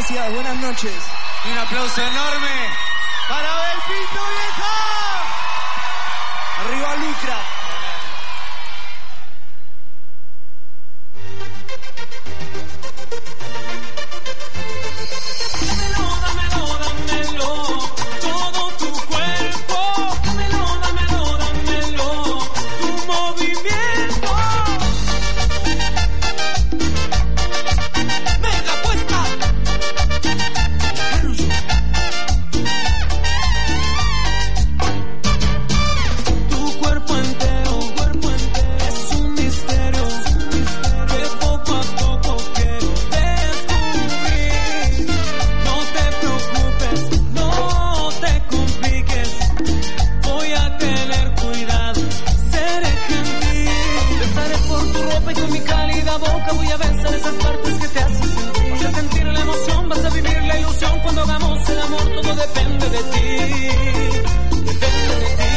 Gracias, buenas noches. Y un aplauso enorme para Abel Pinto, vieja. Arriba Lucra. Voy a besar esas partes que te hacen sentir. Vas a sentir la emoción, vas a vivir la ilusión. Cuando hagamos el amor, todo depende de ti. Depende de ti.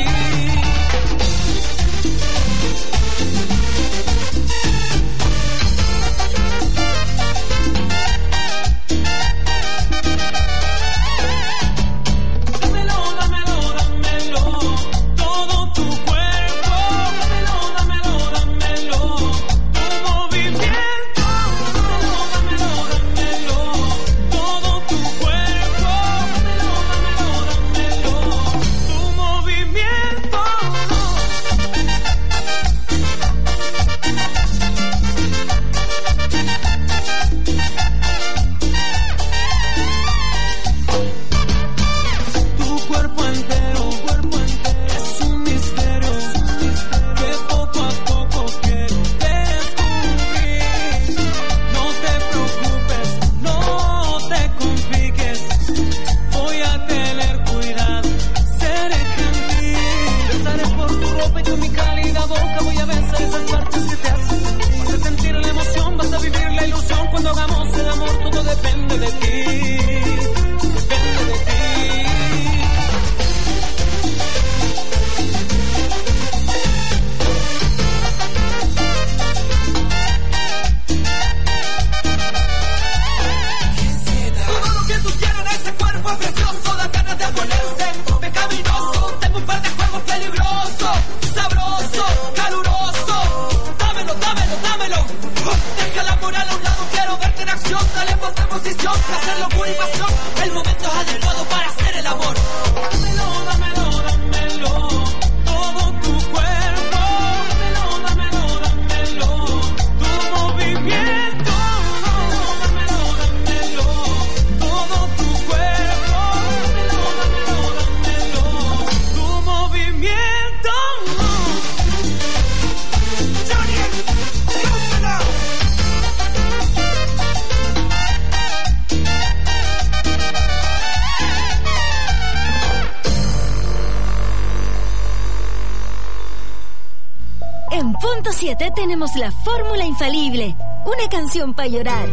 Punto 7 tenemos la fórmula infalible. Una canción para llorar.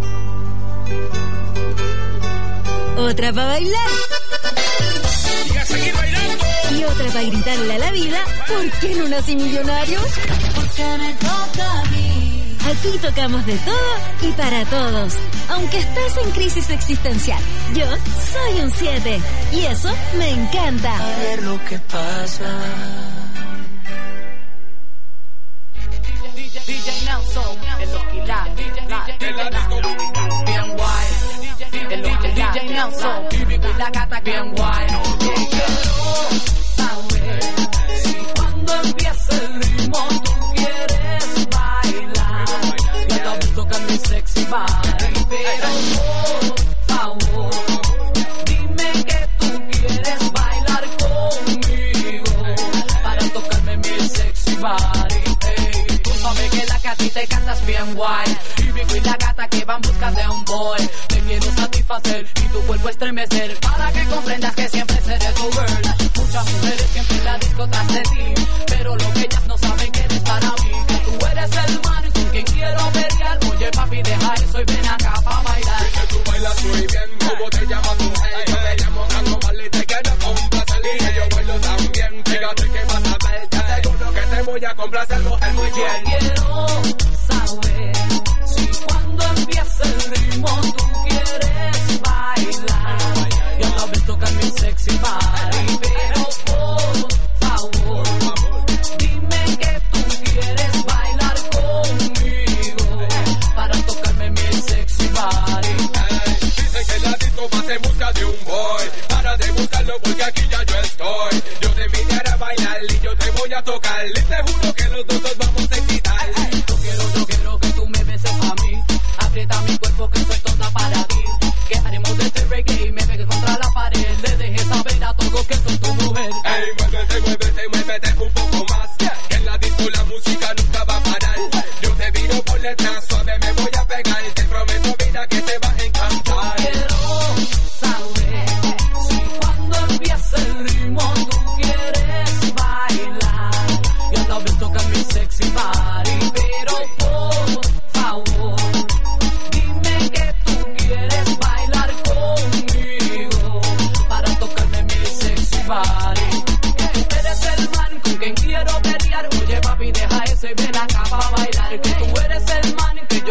Otra para bailar. Y a seguir bailando. Y otra para gritarle a la vida: ¿por qué no nací millonario? Porque me toca a mí. Aquí tocamos de todo y para todos. Aunque estés en crisis existencial, yo soy un 7. Y eso me encanta. A ver lo que pasa. DJ Nelson, el Loquila, bien guay. El Loquila, DJ Nelson, y la gata bien guay. Quiero saber si cuando empiece el ritmo tú quieres bailar. Y la vez toca mi sexy body, pero por favor, dime que tú quieres bailar conmigo para tocarme mi sexy body. Sabe que la que a ti te cantas bien guay. Y Vico y la gata que van buscando de un boy. Te quiero satisfacer y tu cuerpo estremecer, para que comprendas que siempre seré tu girl. Muchas mujeres siempre en la disco tras de ti, pero lo que ellas no saben que eres para mí. Que tú eres el man con quien quiero pelear. Oye papi, deja eso y ven acá pa' bailar. Que tú bailas muy bien, ¿cómo te llamas tú? Yo te llamo Tango Mal y te quiero complacer. Y yo bailo también, fíjate que vas a ver. Te aseguro que te voy a complacer, mujer, muy bien. Quiero saber si cuando empiece el ritmo tú quieres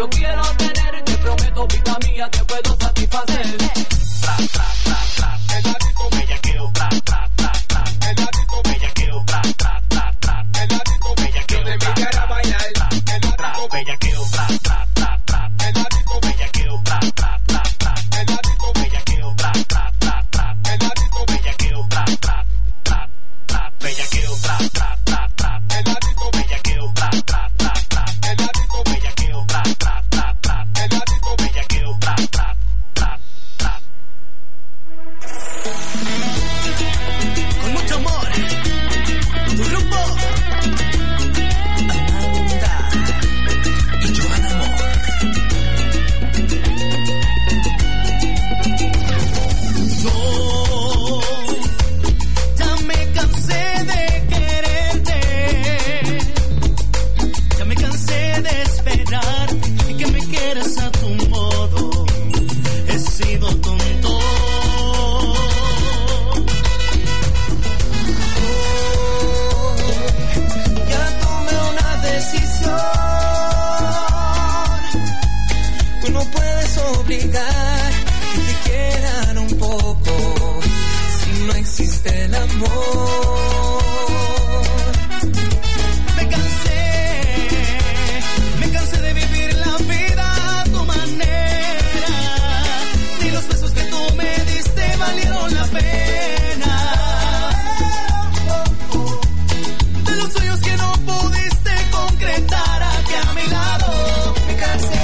yo quiero tener. Te prometo, vida mía, te puedo satisfacer. Tra, tra, tra, tra. En la disco bellaqueo, tra, tra, tra, tra. En la disco bellaqueo, tra, tra, tra, tra. En la disco bellaqueo, de mi cara bailar. En la disco bellaqueo, tra, tra, tra, tra. En la disco bellaqueo, tra, tra, tra, tra. En la disco bellaqueo, tra, tra, tra, tra. En la disco bellaqueo, tra, tra, tra, tra. Bellaqueo, tra, tra, tra, tra. En la disco bellaqueo, tra, tra, tra, tra. En la disco bellaqueo, tra, tra, tra, tra. En la disco bellaqueo, tra, tra, tra, tra. Con mucho amor, tu grupo Amanda y Joan Amor. Yo ya me cansé de quererte, ya me cansé de esperar y que me quieras a tu modo. He sido tonto. Ya tomé una decisión. Tú no puedes obligar que te quieran un poco si no existe el amor. Me cansé de vivir la vida a tu manera. Ni los besos que tú me diste valieron la pena. De los sueños que no pudiste concretar aquí a mi lado. Me cansé.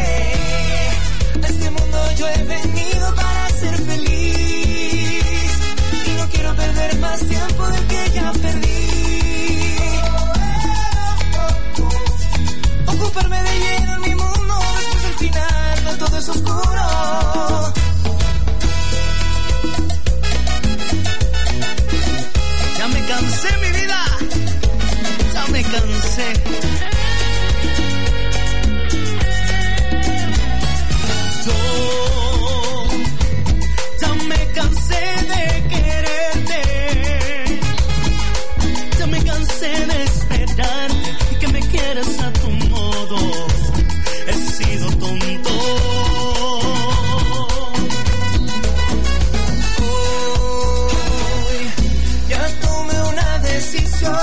A este mundo yo he venido para ser feliz y no quiero perder más tiempo del que ya perdí. Ocuparme de lleno en mi mundo después del final de todo es oscuro. Ya me cansé, mi vida. Ya me cansé. Yo ya me cansé de quererte. Ya me cansé de esperar y que me quieras a tu modo. He sido tonto. Hoy ya tomé una decisión.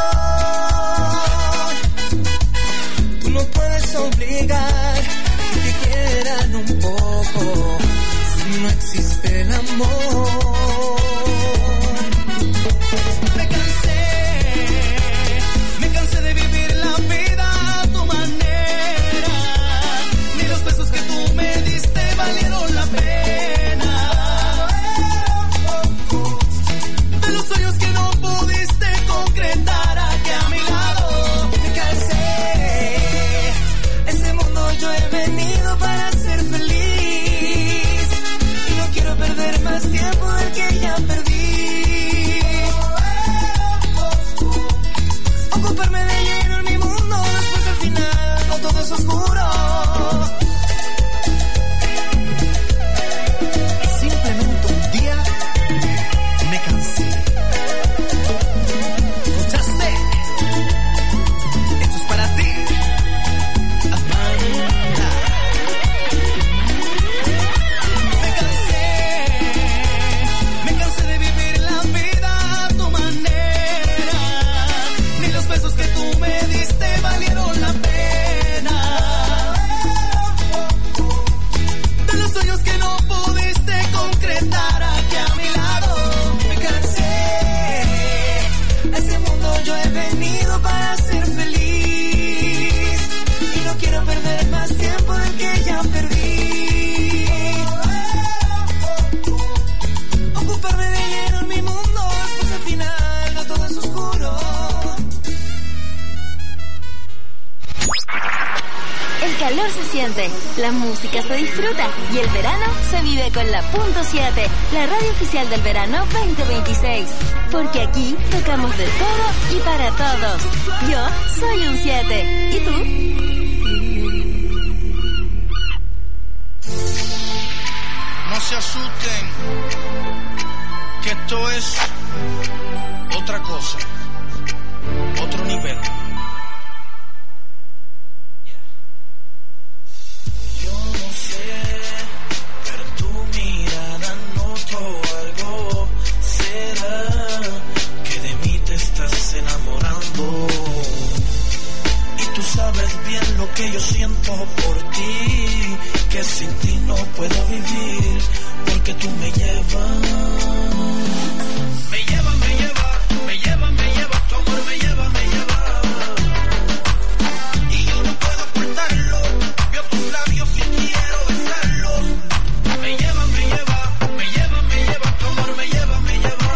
Tú no puedes obligar que te quieran un poco si no existe el amor. Me cansé de vivir la vida a tu manera. Ni los besos que tú me diste valieron la pena. De los sueños que no pudiste concretar aquí a mi lado. Me cansé. Ese mundo yo he venido para ser feliz y no quiero perder más tiempo del que ya perdí. Ocuparme de lleno en mi mundo después del final no todo es oscuro. Y simplemente un día me cansé. ¿Escuchaste? Esto es para ti, Amanda. Me cansé de vivir la vida a tu manera. Ni los besos que tú me diste valieron la pena. De los sueños que no pudiste concretar aquí a mi lado. Me cansé. A ese mundo yo he venido para ser feliz y no quiero perder más tiempo del que ya perdí. Ocuparme de lleno en mi mundo después al final no todo es oscuro. El calor se siente, la música se disfruta y el verano se vive con la .7, la radio oficial del verano 2026. Porque aquí tocamos de todo y para todos. Yo soy un 7. ¿Y tú? No se asusten, que esto es otra cosa, otro nivel. sé, pero en tu mirada noto algo. ¿Será que de mí te estás enamorando? Y tú sabes bien lo que yo siento por ti, que sin ti no puedo vivir, porque tú me llevas. Me lleva, me lleva, me lleva, me lleva, tu amor me lleva, me lleva. Y yo no puedo ocultarlo, veo tus labios y quiero besarlos. Me lleva, me lleva, me lleva, me lleva, tu amor me lleva, me lleva.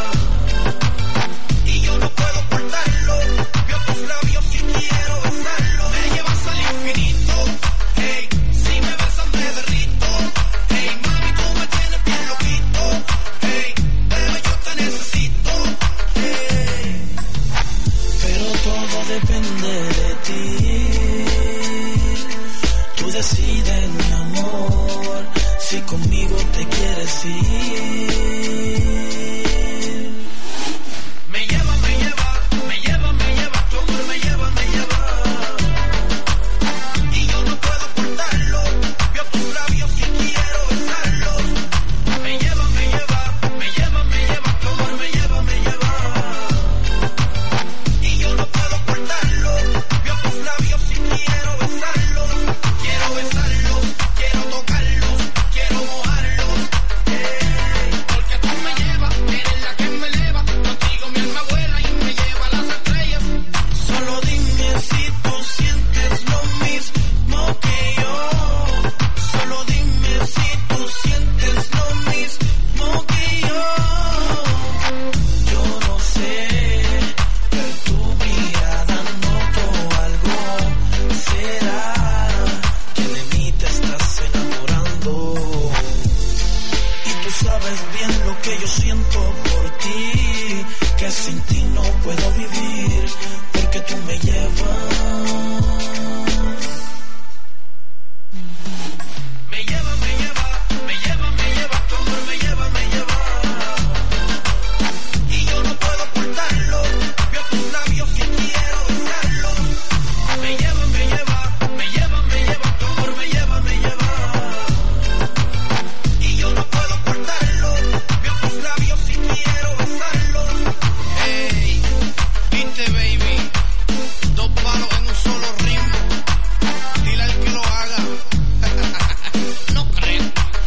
Y yo no puedo ocultarlo, veo tus labios y quiero besarlos. Me llevas al infinito, hey, si me besan me derrito. Hey, mami, tú me tienes bien loquito. Hey, bebé, yo te necesito. Hey, pero todo depende de ti. Tú decides, mi amor, si conmigo te quieres ir. Me lleva, me lleva, me lleva, me lleva, tu amor me lleva, me lleva. Y yo no puedo ocultarlo, veo tus labios y quiero besarlos. Me lleva, me lleva, me lleva, me lleva, tu amor me lleva, me lleva. Y yo no puedo ocultarlo, veo tus labios y quiero besarlos. Quiero besarlos, quiero tocarlos, quiero mojarlos. Porque tú me llevas, eres la que me eleva. Contigo mi alma vuela y me lleva a las estrellas. Solo dime si tú sientes lo mismo que yo. Solo dime si tú sientes lo mismo que yo. Yo no sé, pero en tu mirada noto algo. ¿Será que de mí te estás enamorando? Y tú sabes bien lo que yo siento por ti, que sin ti no puedo vivir, porque tú me llevas. Me lleva, me lleva, me lleva, me lleva, tu amor me lleva, me lleva. Y yo no puedo ocultarlo, veo tus labios y quiero besarlos. Me lleva, me lleva, me lleva, me lleva, tu amor me lleva, me lleva. Y yo no puedo ocultarlo, veo tus labios y quiero besarlos. Hey, viste baby, dos palos en un solo ritmo. Dile al que lo haga. No creo.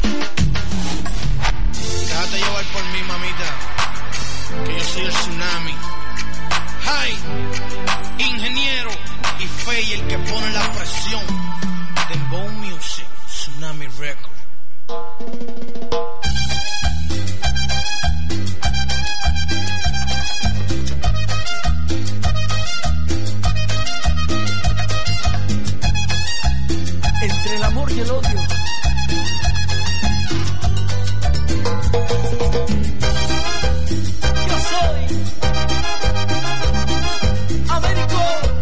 Déjate llevar por mí, mamita, que yo soy el tsunami. Hi, ingeniero y Fey, el que pone la presión. Dembow Music, Tsunami Record. Entre el amor y el odio. Yo soy Américo.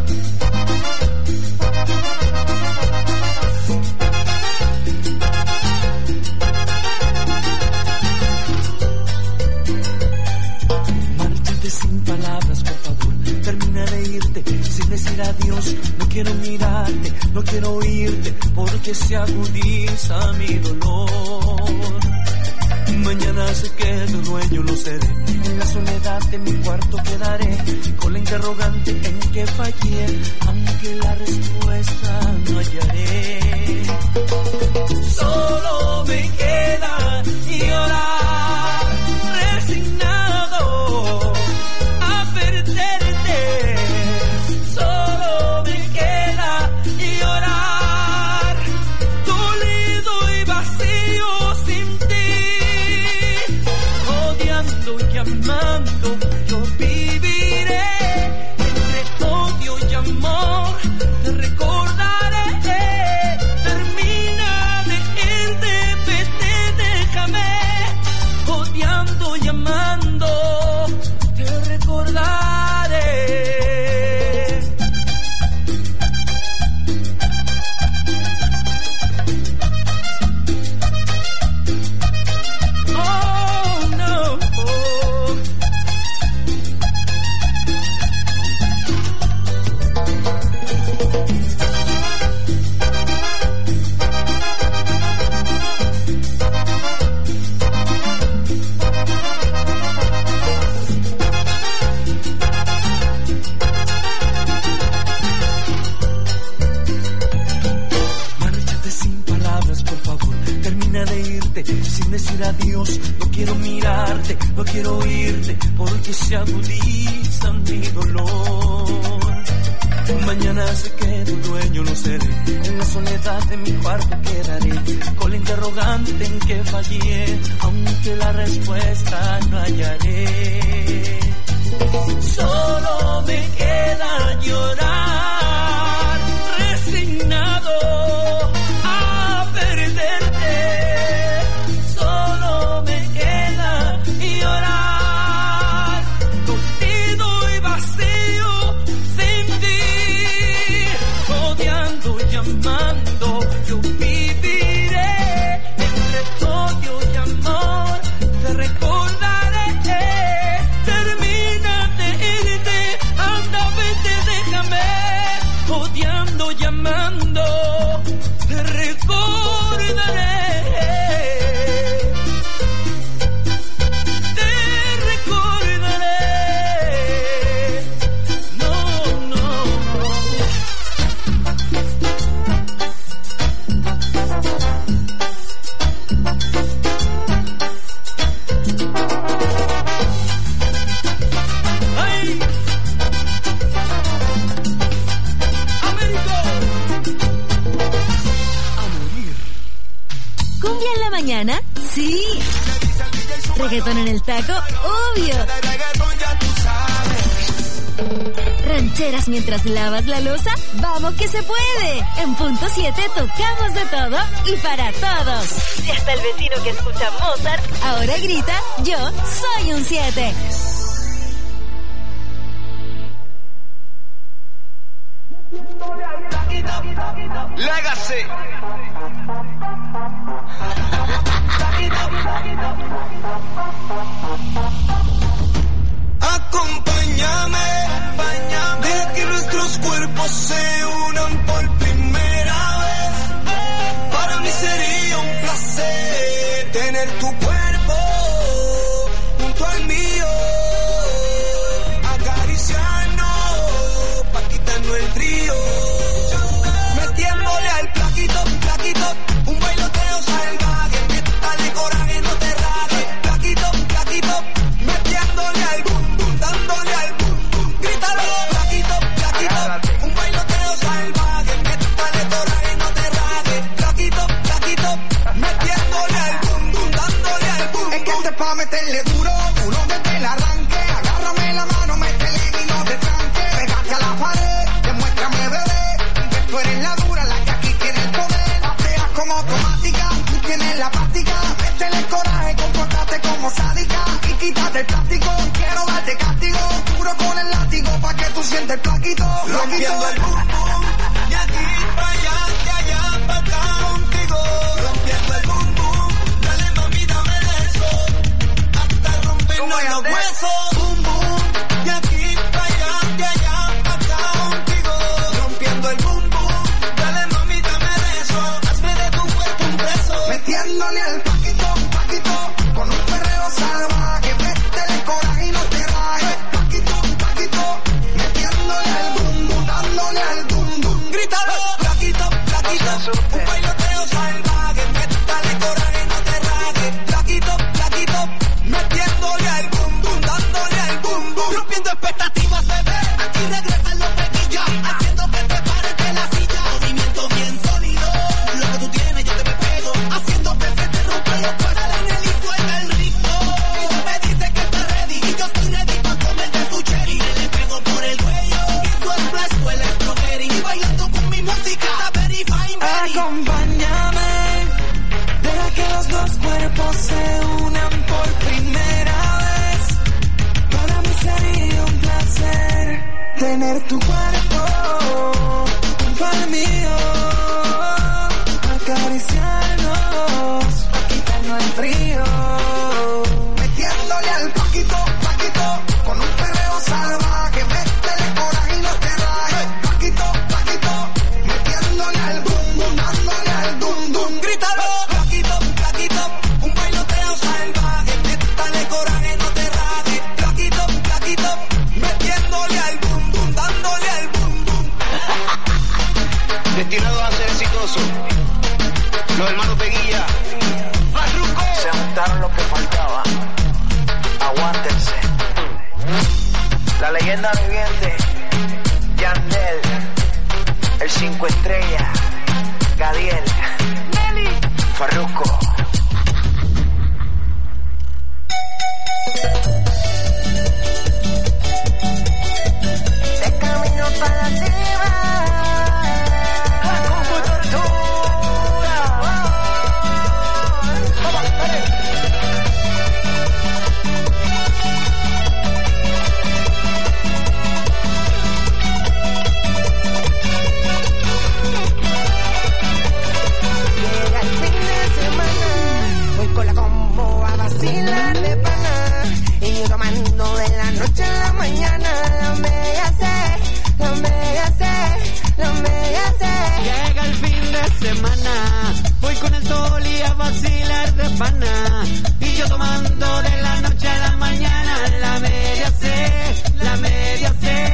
Márchate sin palabras, por favor. Termina de irte sin decir adiós. No quiero mirarte, no quiero oírte, porque se agudiza mi dolor. Mañana sé que tu dueño lo seré. En la soledad de mi cuarto quedaré, con la interrogante en que fallé, aunque la respuesta no hallaré. Solo me queda llorar, resignado a perderte. Solo me queda llorar, dolido y vacío sin ti. Odiando y amando, yo viviré entre odio y amor. Te recordaré, termina de irte sin decir adiós. No quiero mirarte, no quiero oírte, porque se agudiza mi dolor. Mañana sé que tu dueño no seré, en la soledad de mi cuarto quedaré, con la interrogante en que fallé, aunque la respuesta no hallaré. Solo me queda llorar, resignado a perderte. Solo me queda llorar, contigo y vacío sin ti, odiando, llamando, yo viviré entre odio y amor, te recordaré. Odiando, llamando, te recordaré. Te recordaré. No, no. ¡Ay! ¿Cumbia en la mañana? Sí. ¿Reggaetón en el taco? Obvio. ¿Rancheras mientras lavas la loza? ¡Vamos que se puede! En punto 7 tocamos de todo y para todos. Y hasta el vecino que escucha Mozart ahora grita, yo soy un 7. Legacy. Acompáñame, de que nuestros cuerpos se unan por primera vez. Para mí sería un placer tener tu cuerpo junto al mío, acariciarnos pa' quitarnos el frío, metiéndole al plaquito, plaquito, un bailoteo salvaje, dale coraje, no te rajes, plaquito, plaquito, metiéndole al boom, boom, dándole al boom, boom, grítalo, plaquito, plaquito, un bailoteo salvaje, dale coraje, no te rajes, plaquito, plaquito, metiéndole al boom, boom, dándole al boom. Es que este pa' meterle duro, duro desde el arranque, agárrame la mano, métele y no te tranque, pégate a la pared, demuéstrame bebé, que tú eres la dura, la que aquí tiene el poder, pateas como automática, tú tienes la práctica, métele coraje, comportate como sádica, y quítate el plástico, quiero darte castigo, duro con el látigo, pa' que tú sientes el plaquito, rompiendo el boom boom, de aquí pa' allá, de allá pa' acá contigo, rompiendo el boom boom, dale mami, dame eso, hasta rompernos los huesos, boom boom, de aquí pa' allá, de allá pa' acá contigo, rompiendo el boom boom, dale mami, dame eso, hazme de tu cuerpo un beso, metiéndole al paquito, paquito, con un perreo salvaje, métele coraje y no te rajes, paquito, paquito, metiéndole al boom boom, dándole al boom boom, grítalo, paquito, paquito, un bailoteo salvaje, métele coraje y no te rajes, paquito, paquito, metiéndole al boom boom, dándole al boom boom, rompiendo expectativas, bebé, aquí regresan los pequillas, haciendo que te pares de la silla, movimiento bien sólido, lo que tú tienes yo te me pego, haciendo que se te rompa los cuernos, dale en el y suelta el ritmo, y tú me dices que estás ready, y yo estoy ready pa' comer de tu cherry, le pego por el cuello, y su splash huele a strawberry, y bailando con mi música, está very fine, very. Acompáñame, deja que los dos cuerpos se unan por primera vez, para mí sería un placer tener tu cuerpo junto al mío, acariciarnos, quitarnos el frío, metiéndole al paquito, paquito, con un perreo salvaje, métele coraje y no te rajes, paquito, paquito, metiéndole al boom boom, dándole al boom boom, grítalo, paquito, paquito, un bailoteo salvaje, métele coraje, no te rajes, paquito, paquito, metiéndole al boom boom, dándole al boom boom. Destinados a ser exitosos. Los hermanos Peguilla. Leyenda viviente, Yandel, el 5 estrellas, Gadiel, Nelly, Farruko. De camino para arriba, con tortura. Llega el fin de semana, voy con la combo a vacilar de pana, y yo tomando de la noche a la mañana. La mega sé, la mega sé, la mega sé. Llega el fin de semana, voy con el sol y a vacilar de pana, y yo tomando de la noche a la mañana. La media sé, la media sé.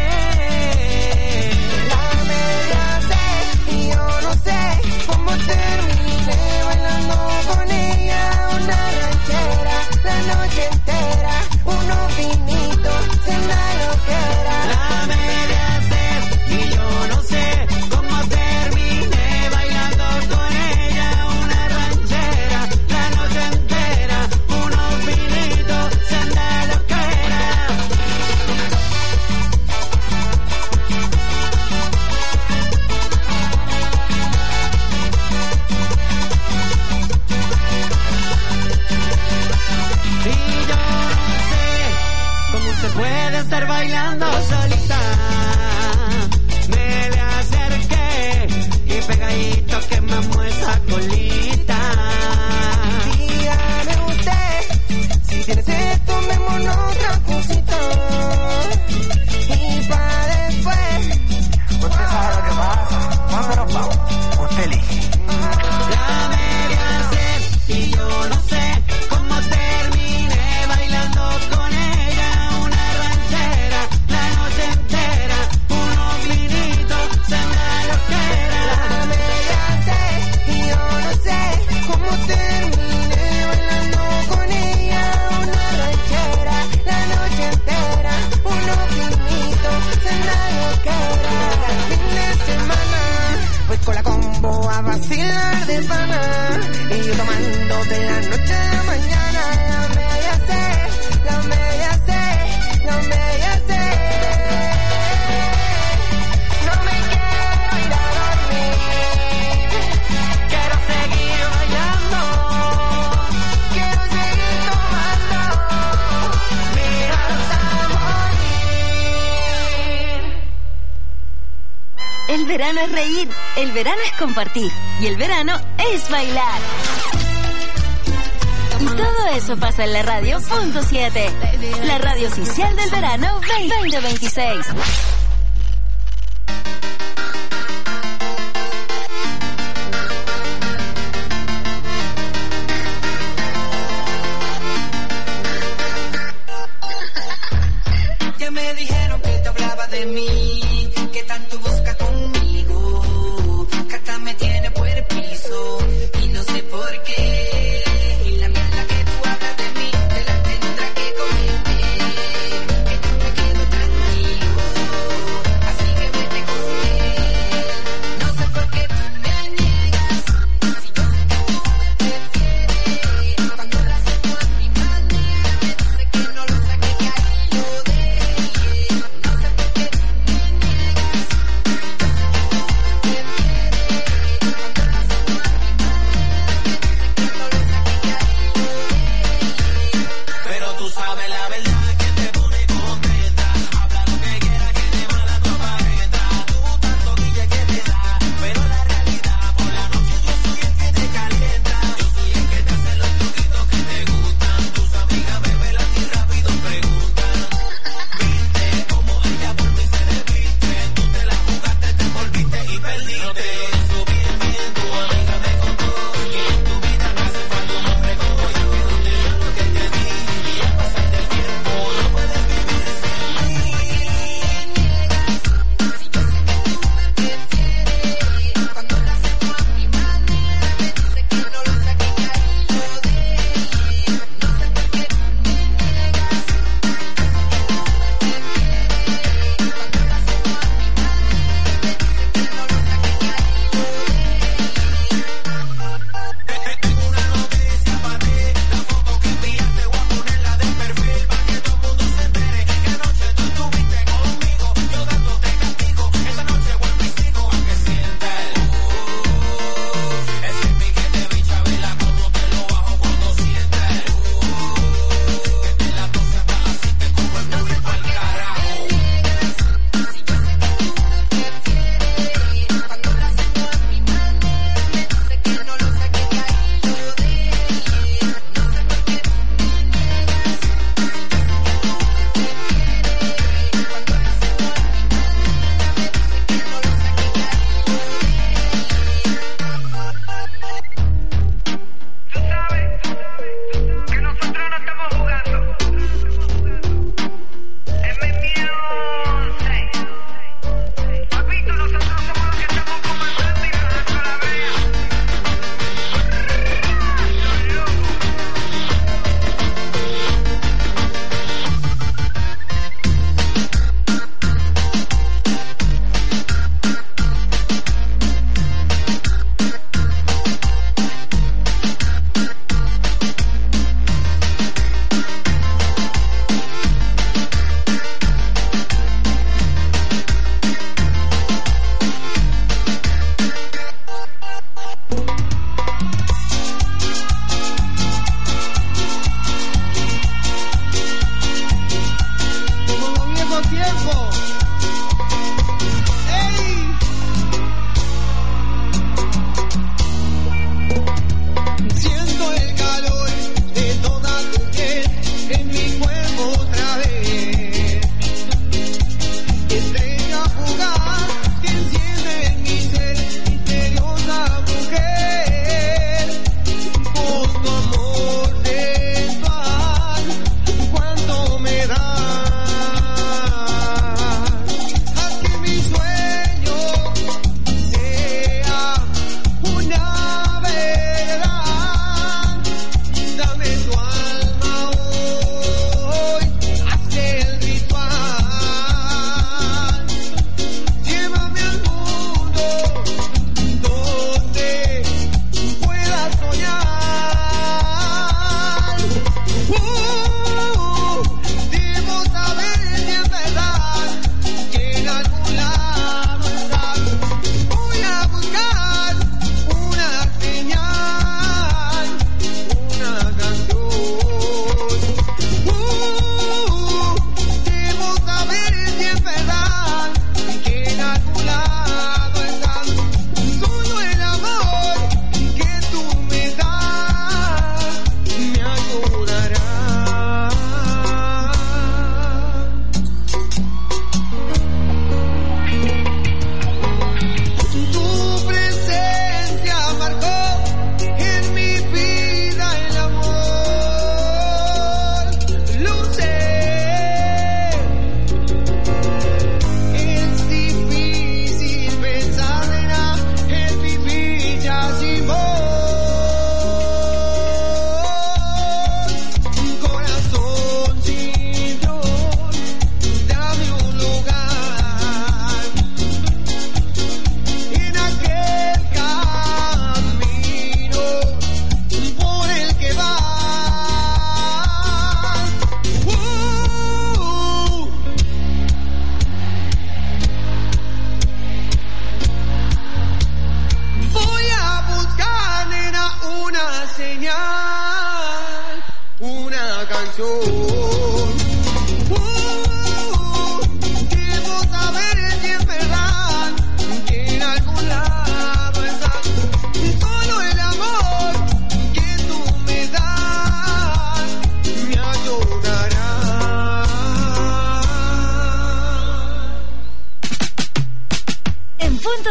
La media sé, y yo no sé cómo terminé bailando con ella una ranchera la noche entera, unos vinitos, cena loquera. La media sé, y yo no sé cómo terminé bailando con ella una ranchera la noche entera, unos vinitos, senda loquera. Y yo no sé cómo se puede estar bailando solita. Me le acerqué y pegadito quemamos esa colita. Dígame usted, si tienes esto, tomémonos otra cosita. Y pa' después, usted sabe lo que pasa. ¿Cuándo nos vamos? Usted elige. La media sé y yo no sé cómo terminé bailando con ella una ranchera la noche entera, unos vinitos, senda loquera. La media sé, y yo no sé cómo terminé bailando con ella una ranchera la noche entera, unos vinitos, cena loquera. El fin de semana, voy con la combo a vacilar de pana, y yo tomando de la noche a la mañana. La media sé, la media sé, la media sé. No me quiero ir a dormir, quiero seguir bailando, quiero seguir tomando, mira hasta morir. El verano es reír, el verano es compartir y el verano es bailar. Y todo eso pasa en la radio .7, la radio oficial del verano 2026. Ya me dijeron que te hablaba de mí, que tanto busca conmigo, que hasta me tiene por el piso y no sé por qué. Y la mierda que tú hablas de mí te la tendrá que comer, que yo me quedo tranquilo.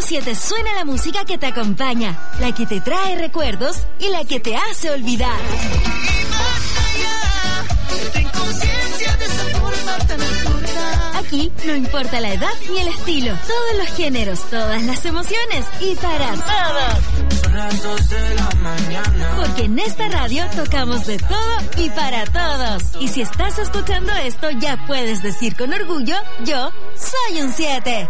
107 suena la música que te acompaña, la que te trae recuerdos y la que te hace olvidar. Aquí no importa la edad ni el estilo, todos los géneros, todas las emociones y para todos. Porque en esta radio tocamos de todo y para todos. Y si estás escuchando esto, ya puedes decir con orgullo, yo soy un 7.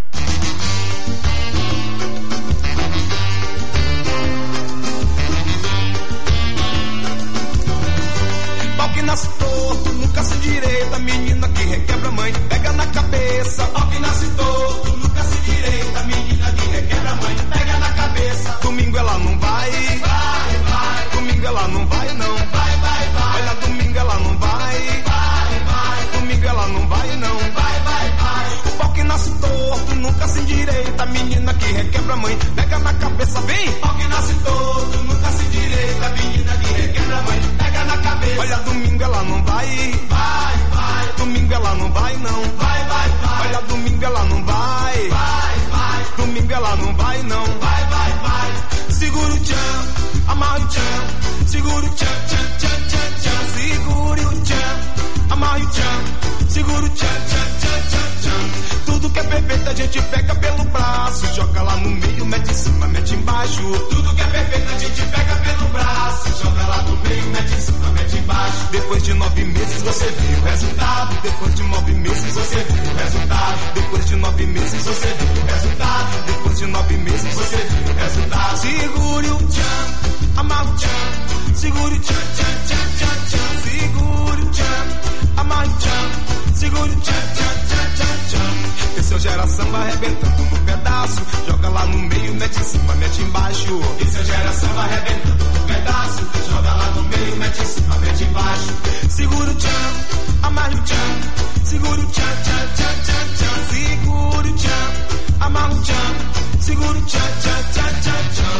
Pau que nasce torto, nunca se endireita. Menina que requebra mãe, pega na cabeça. Pau que nasce torto, nunca se endireita. Menina que requebra mãe, pega na cabeça. Domingo ela não vai, vai, vai. Domingo ela não vai, não, vai, vai, vai. Olha, domingo ela não vai, vai, vai. Domingo ela não vai, não, vai, vai, vai. O pau que nasce torto, nunca se endireita. Menina que requebra mãe, pega na cabeça, vem. Pau que nasce torto, nunca se endireita. Menina que requebra mãe, pega na cabeça. Olha, domingo ela não vai, vai, vai. Domingo ela não vai, não, vai, vai, vai. Olha, domingo ela não vai, vai, vai. Domingo ela não vai, não, vai, vai, vai. Segura o tchan, amarra o tchan. Segura o tchan, tchan, tchan, tchan, tchan. Segure o tchan, amarra o tchan. Segura o tchan, tchan, tchan, tchan, tchan. Tudo que é perfeito a gente pega pelo braço. Joga lá no meio, mete em cima, mete embaixo. Tudo que é perfeito a gente pega pelo braço. Joga lá no meio, mete em cima, mete embaixo. Depois de 9 meses você vê o resultado. Depois de 9 meses você vê o resultado. Depois de 9 meses você vê o resultado. Depois de 9 meses você vê o resultado. Segure o tchan, amarra o tchan. Segure o tchan, tchan, tchan, tchan, tchan. Segure o tchan, amarra o tchan. Segure o tchan, tchan, tchan, tchan, tchan. Esse é o geração arrebentando no pedaço. Joga lá no meio, mete em cima, mete embaixo. Esse é o geração arrebentando no pedaço. Joga lá no meio, mete em cima, mete embaixo. Segura o tchan, amarra o tchan. Segura o tchan, tchan, tchan, tchan, tchan. Segura o tchan, amarra o tchan. Segura o tchan, tchan, tchan, tchan, tchan.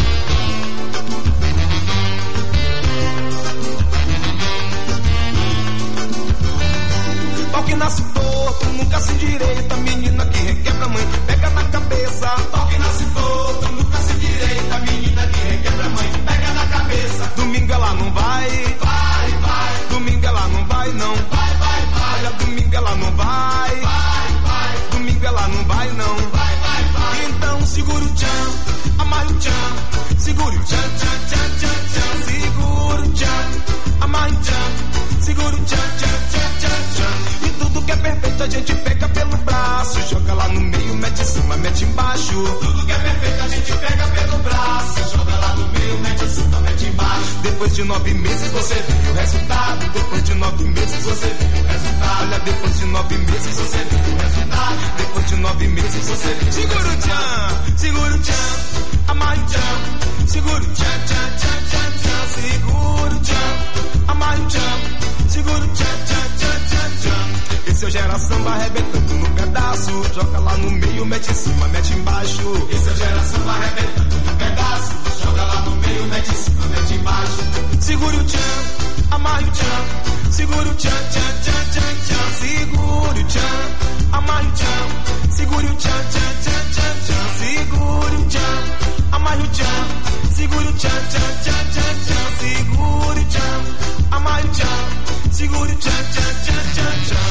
Pau que nasce torto, nunca se endireita. Menina que requebra mãe, pega na cabeça. Pau que nasce torto, nunca se endireita. Menina que requebra mãe, pega na cabeça. Domingo ela não vai, vai, vai. Domingo ela não vai, não, vai, vai, vai. Olha, domingo ela não vai, vai, vai. Domingo ela não vai, não, vai, vai, vai. Então segura o tchan, amarra o tchan. Segura o tchan, tchan, tchan, tchan, tchan. Segura o tchan, amarra o tchan. Segura o tchan, tchan, tchan, tchan, tchan. E tudo que é perfeito a gente pega pelo braço. Joga lá no meio, mete em cima, mete embaixo. Tudo que é perfeito a gente pega pelo braço. Joga lá no meio, mete em cima, mete embaixo. Depois de 9 meses você vê o resultado. Depois de 9 meses você vê o resultado. Olha, depois de 9 meses você vê o resultado. Depois de 9 meses você vê o resultado. Segura o tchan, segura o tchan, amarra o tchan. Segura o tchan, tchan, tchan, tchan, tchan. Segura o tchan, amarra o tchan. Segura o tchan, tchan, tchan, tchan, tchan. Esse é o geração arrebentando no pedaço. Joga lá no meio, mete em cima, mete embaixo. Esse é o geração arrebentando no pedaço. Joga lá no meio, mete em cima, mete embaixo. Segura o tchan, amarra o tchan. Segura o tchan, tchan, tchan, tchan, tchan. Segura o tchan, amarra o tchan. Segura o tchan, tchan, tchan, tchan, tchan. Segura o tchan, amarra o tchan. Segura o tchan, tchan, tchan, tchan, tchan. Segura o tchan, amarra o tchan. Segura o tchan, tchan, tchan, tchan, tchan.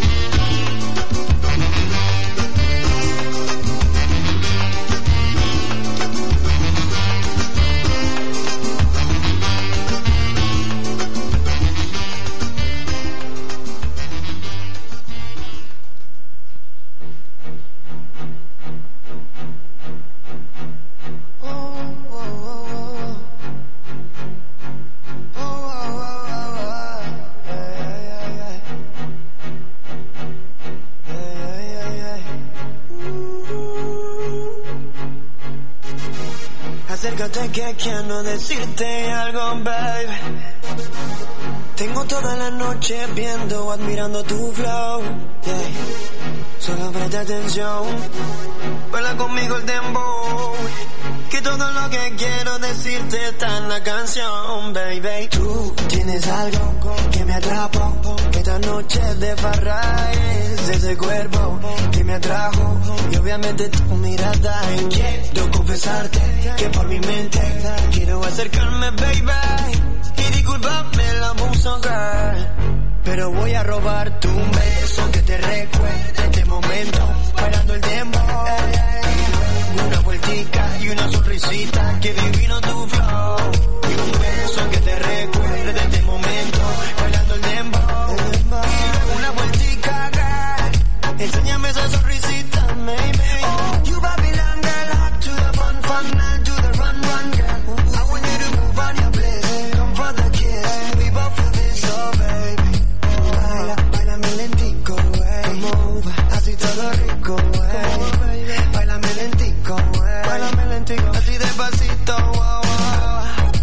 Acércate que quiero decirte algo, baby. Tengo toda la noche viendo, admirando tu flow, yeah. Solo presta atención, baila conmigo el dembow, que que todo lo que quiero decirte está en la canción, baby. Tú tienes algo que me atrapó, esta noche de farra es ese cuerpo que me atrajo, y obviamente tu mirada. Y quiero confesarte que por mi mente quiero acercarme, baby, y disculpame el abuso, girl, pero voy a robarte un beso que te recuerde este momento, bailando el dembow. Una vueltica y una sonrisita, que divino tu flow. Y un beso que te recuerde de este momento, bailando el dembow. Y luego una vueltica, girl, enséñame esa sonrisita, baby. Oh, you Babylon girl, hot to the fun, fun, I'll do the run, run, girl. I want you to move on your place, come for the kiss. We both feel this, oh baby. Baila, bailame lentico, move, así todo rico, bailame lentico, así despacito, wow, wow.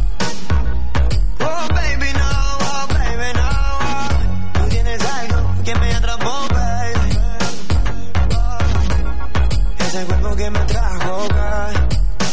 Oh baby no, tú tienes algo que me atrapó, baby, ese cuerpo que me atrajo, girl.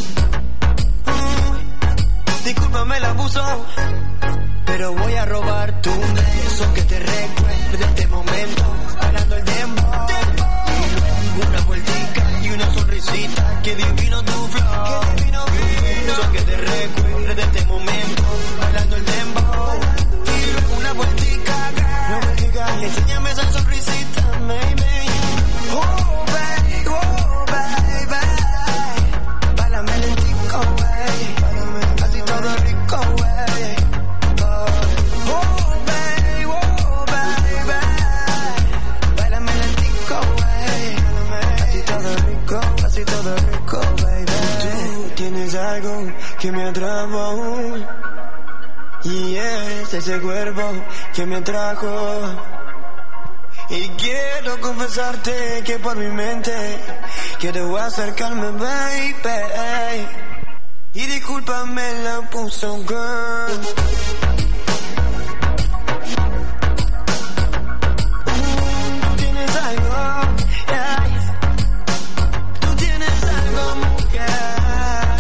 Discúlpame el abuso, pero voy a robar tu beso que te recuerde este momento, bailando el dembow. Una vueltica y una sonrisita, que divino tu flow, que divino, beso que te recuerde este momento, bailando el dembow. Y luego una vueltica, girl, enséñame esa sonrisita, baby. Oh baby, bailame lentico, baby, así todo rico, baby. Oh baby, bailame lentico, así todo rico, baby. Tú tienes algo que me atrapó, y es ese cuerpo que me atrajo, y quiero confesarte que por mi mente quiero acercarme, baby, y discúlpame la puso, girl. Tú tienes algo, yeah. Tú tienes algo, mujer,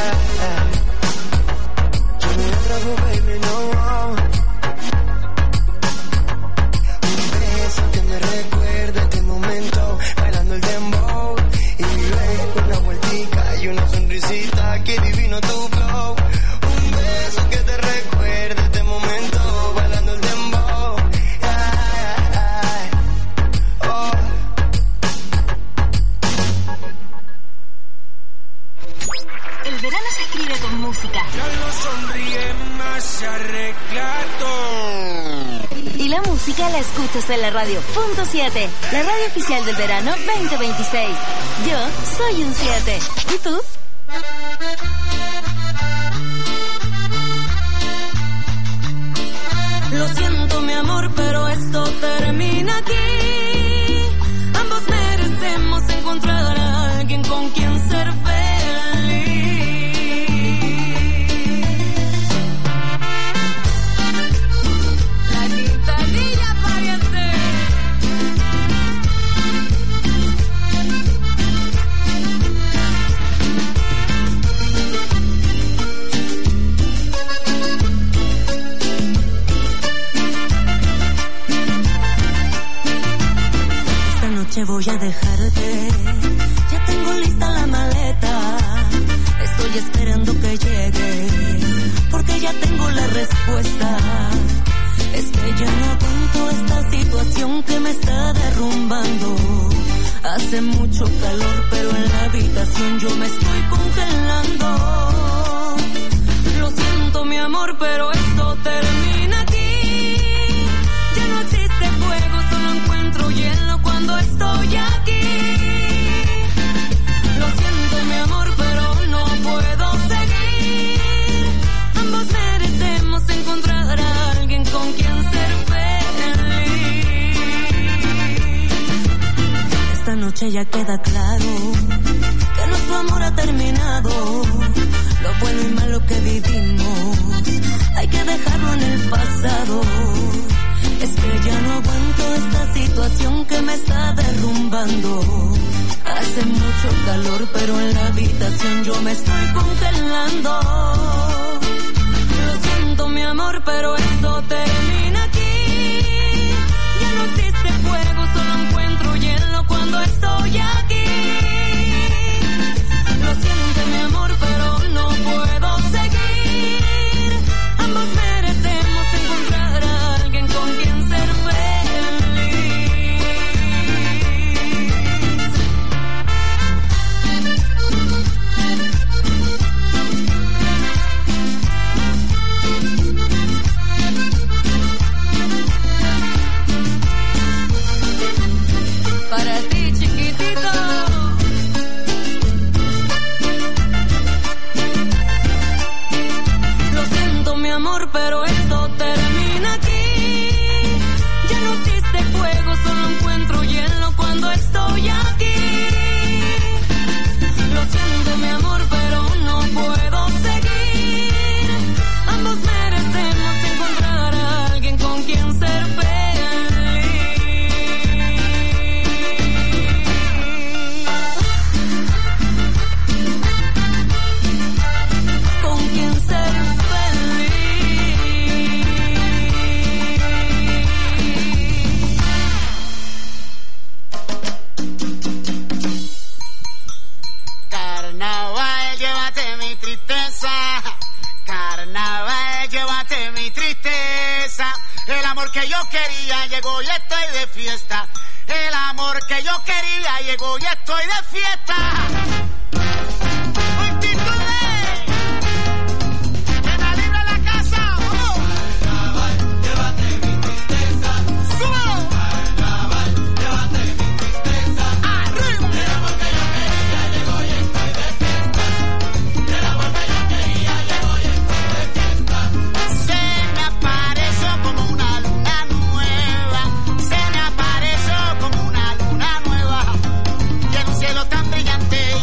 que me atrajo, baby, no. Un beso que me recuerda este momento, bailando el dembow. Y luego una vueltica y una sonrisita, que divino tu flow. Un beso que te recuerde este momento, bailando el dembow. Oh. El verano se escribe con música. Ya no sonríe más arreglado. Y la música la escuchas en la radio Punto 7, la radio oficial del verano 2026. Yo soy un 7. ¿Y tú? Lo siento, mi amor, pero esto termina aquí. Ambos merecemos encontrar a alguien con quien ser feliz. La guitarrilla pariente. Esta noche voy a dejarte. Ya tengo lista la maleta. Estoy esperando que llegue, porque ya tengo la respuesta. Es que ya no aguanto esta situación que me está derrumbando. Hace mucho calor, pero en la habitación yo me estoy congelando. Lo siento, mi amor, pero esto termina aquí. Ya no existe fuego, solo encuentro hielo cuando estoy aquí. Lo siento, mi amor, pero no puedo seguir. Ambos merecemos encontrar a alguien con quien ser feliz. Esta noche ya queda claro que nuestro amor ha terminado. Lo bueno y malo que vivimos hay que dejarlo en el pasado. Es que ya no aguanto esta situación que me está derrumbando. Hace mucho calor, pero en la habitación yo me estoy congelando. Lo siento, mi amor, pero esto termina aquí. Ya no existe fuego, solo encuentro hielo cuando estoy aquí. Lo siento, mi amor, pero no puedo seguir. Ambos merecemos encontrar a alguien con quien ser para ti, chiquitito. Lo siento, mi amor, pero esto termina aquí. Ya no existe fuego, solo encuentro hielo cuando estoy aquí. Lo siento, mi amor, pero no puedo seguir. Ambos merecemos encontrar a alguien con quien ser feliz. Con quien ser feliz. Carnaval, llévate mi tristeza. Carnaval, llévate mi tristeza. El amor que yo quería llegó y estoy de fiesta. El amor que yo quería llegó y estoy de fiesta. Multitudes, que me libre la casa. Carnaval, llévate mi tristeza. ¡Súbelo! Carnaval, llévate mi tristeza. ¡Arriba! El amor que yo quería llegó y estoy de fiesta. El amor que yo quería llegó y estoy de fiesta. Se me apareció como una luna nueva. Se me apareció como una luna nueva. Y en un cielo tan brillante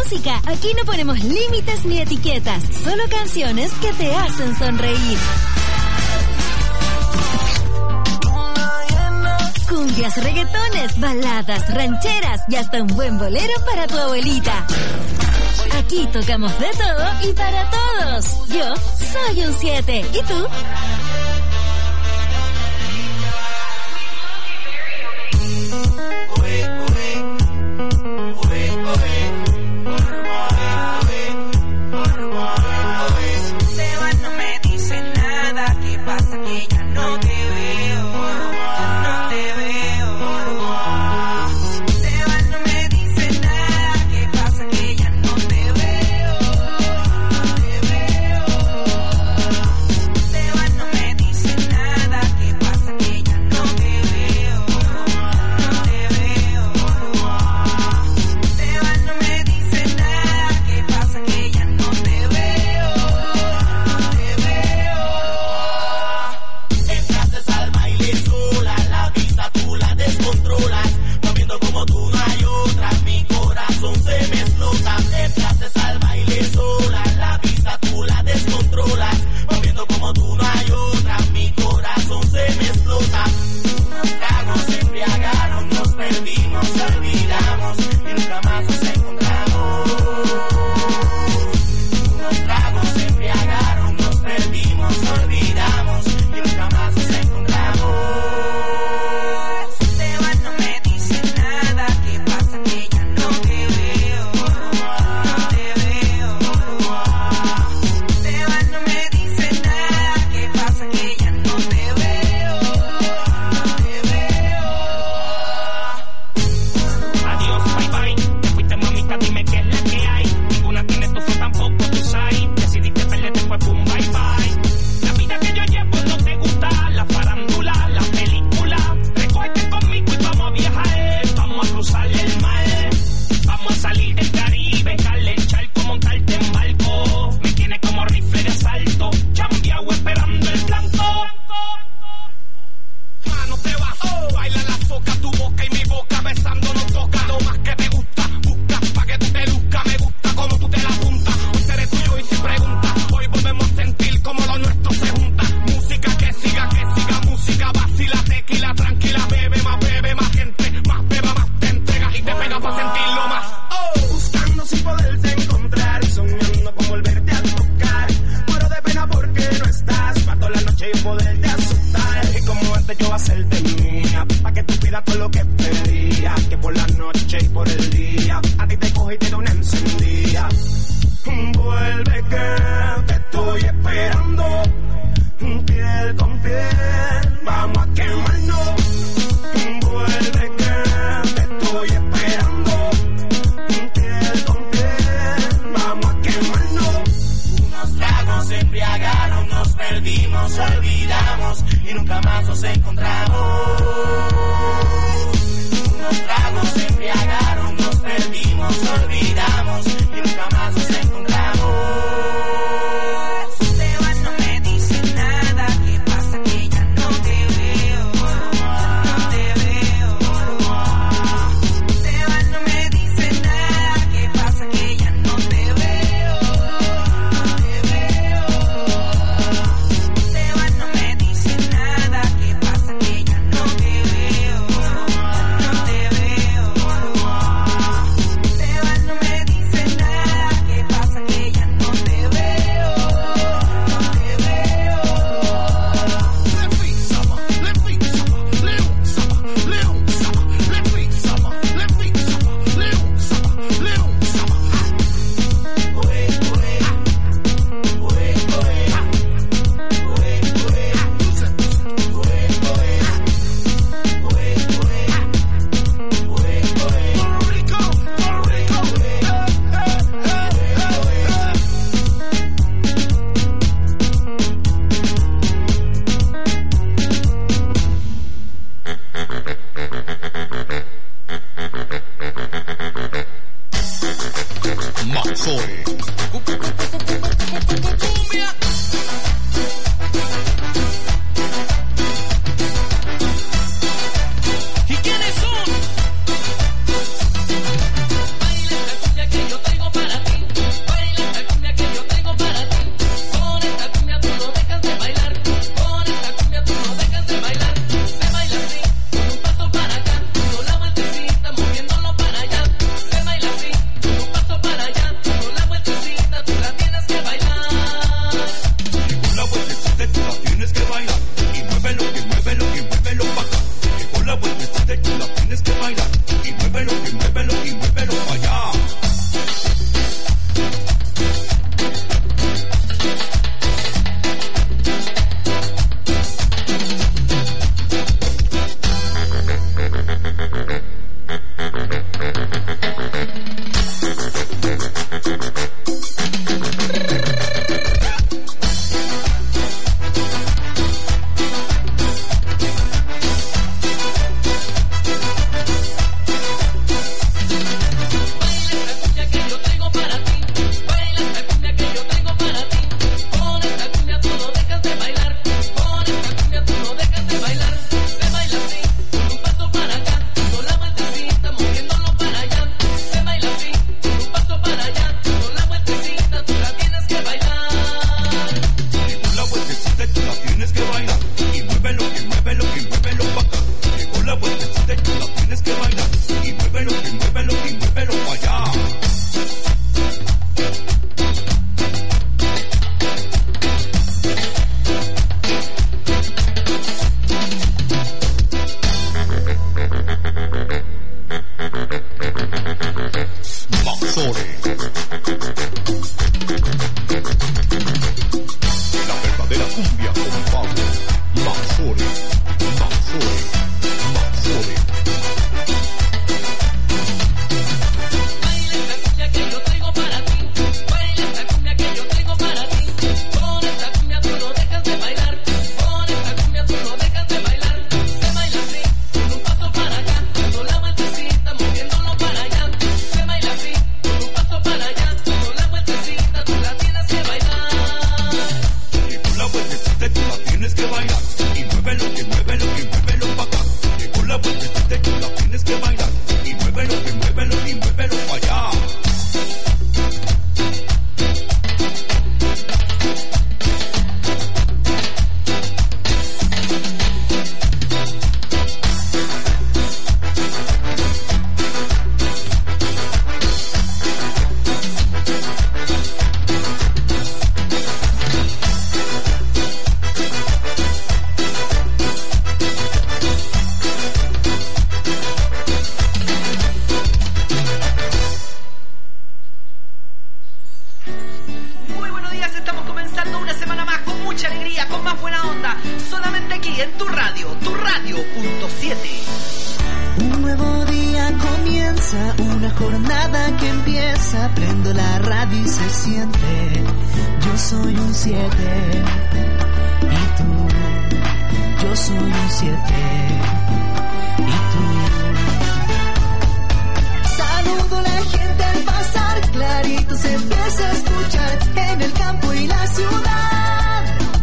música. Aquí no ponemos límites ni etiquetas, solo canciones que te hacen sonreír. Cumbias, reggaetones, baladas, rancheras y hasta un buen bolero para tu abuelita. Aquí tocamos de todo y para todos. Yo soy un 7. ¿Y tú? Seba no me dice nada, ¿qué pasa? Que ya no te veo, no te veo. Seba no me dice nada, ¿qué pasa? Que ya no te veo, te veo. Seba no me dice nada, ¿qué pasa? Que ya no te veo, no te veo. Seba no me dice nada, ¿qué pasa? Que ya no te veo, te veo. Entraste al baile sola, la vista tú la descontrolas, moviendo como tú no hay otra, mi corazón se me explota. Entraste al baile sola, la vista tú la descontrolas, moviendo como tú no hay otra, mi corazón se me explota. Unos tragos se embriagaron, nos perdimos, olvidamos y nunca más nos encontramos. Unos tragos se embriagaron, nos perdimos, olvidamos y nunca más nos encontramos. Seba no me dice nada, ¿qué pasa? Que ya no te veo, no te veo. Seba no me dice nada, ¿qué pasa? Que ya no te veo, te veo. Adiós, bye bye. Te fuiste, mamita, dime qué es la que hay. Ninguna tiene tu fe, tampoco tu sai. Decidiste perderte, pues pum, bye bye. La vida que yo llevo no te gusta. La farándula, la película. Recógete conmigo y vamos a viajar. Vamos a cruzar el mar. Vamos a salir del Caribe, calar el charco, montarte en barco. Me tiene como rifle de asalto, chambeado esperando el blanco. Mano te vas, baila la foca, tu boca y mi boca besando nos toca. Lo más que te gusta, busca pa' que tú te luzca. Me gusta como tú te la apuntas. Hoy seré tuyo y sin pregunta. Hoy volvemos a sentir como lo nuestro se junta. Música que siga, música vacila, tequila, tranquila. Bebe más gente, más beba, más te entregas y te pegas para sentirlo más. Buscando sin poderte encontrar, soñando con volverte a tocar. Muero de pena porque no estás, pa' toda la noche y poderte asustar. Y como antes yo hacerte mía, pa' que tú pidas todo lo que pedía. Que por la noche y por el día, a ti te coge y te da una encendida. Vuelve que te estoy esperando, piel con piel, vamos a quemarnos. Vuelve que te estoy esperando, piel con piel, vamos a quemarnos. Unos tragos se embriagaron, nos perdimos, olvidamos y nunca más nos encontramos. Unos tragos se embriagaron, nos perdimos, olvidamos y nunca más nos encontramos. Seba no me dice nada, ¿qué pasa? Que ya no te veo, no te veo. Seba no me dice nada, ¿qué pasa? Que ya no te veo, te veo. Seba no me dice nada, ¿qué pasa? Que ya no te veo, no te veo. Seba no me dice nada, ¿qué pasa? Que ya no te veo, te veo. ¿Y quiénes son? Baila esta cumbia que yo traigo para mucha alegría, con más buena onda. Solamente aquí en tu radio, punto 7. Un nuevo día comienza, una jornada que empieza. Prendo la radio y se siente. Yo soy un 7. Y tú, yo soy un 7. Y tú. Saludo a la gente al pasar, clarito se empieza a escuchar en el campo y la ciudad.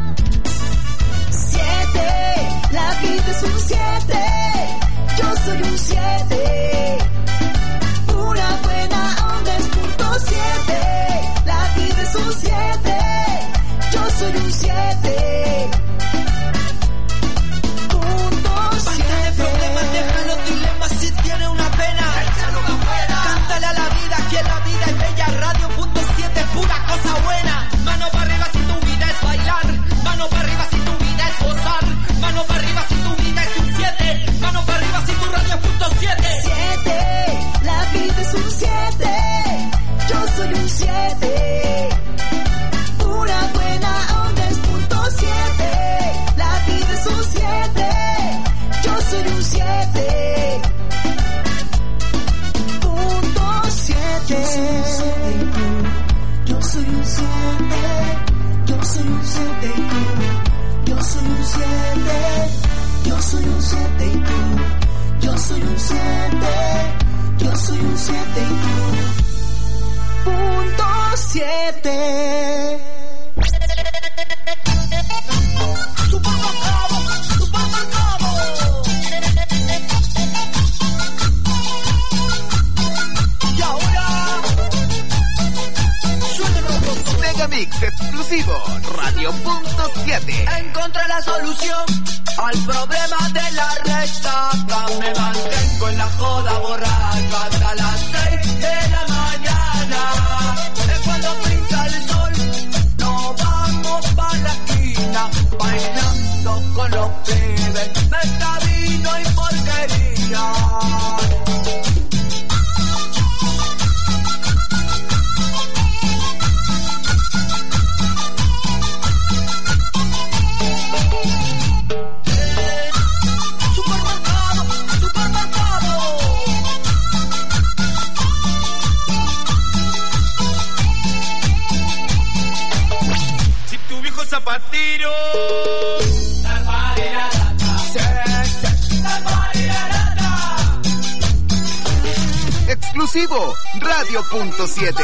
7, la vida es un 7. Yo soy un 7, una buena onda es punto 7, la vida es un 7, yo soy un 7, punto 7. Basta de problemas, deja los dilemas, si tiene una pena, échalo afuera. Cántale a la vida, que la vida es bella, radio punto 7 es pura cosa buena. Mano para arriba si tu vida es bailar, mano para arriba si tu vida es gozar, mano para arriba si tu vida es un 7, mano para arriba si tu radio es punto 7. 7, la vida es un 7, yo soy un 7, una buena onda es punto 7, la vida es un 7, yo soy un 7, punto 7. Yo soy un 7, yo soy un 7 y tú, yo soy un 7, yo soy un 7 y tú. Yo soy un 7, yo soy un 7 y tú, punto 7. Supermercado, supermercado. Y ahora suena Megamix exclusivo, radio punto 7. Encontré la solución al problema de la resaca. Me mantengo en la joda borracha hasta las 6 de la mañana. Es cuando brinca el sol, nos vamos pa' la esquina, bailando con los pibes, mezcla vino y porquería. Zapatero. Exclusivo, radio punto 7.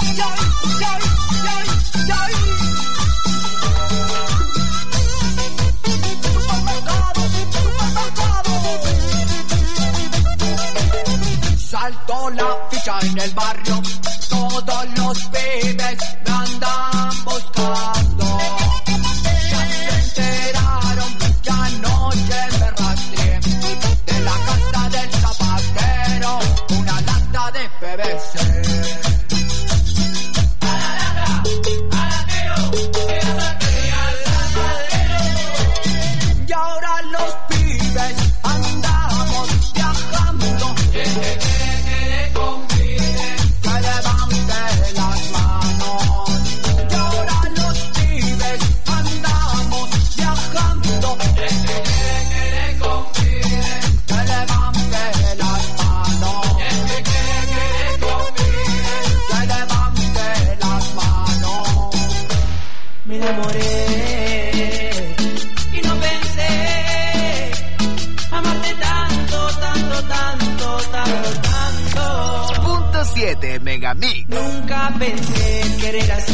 Saltó la ficha en el barrio, todos los pibes me andan buscando. Ya se enteraron que anoche me rastreé de la casa del zapatero, una lata de PVC. Y ahora los pibes andamos viajando. Que levante las manos. Y ahora los pibes andamos viajando. Que levante las manos. Que levante las manos. Me enamoré y no pensé amarte tanto, tanto, tanto, tanto, tanto. Punto 7 Megamix. Nunca pensé querer así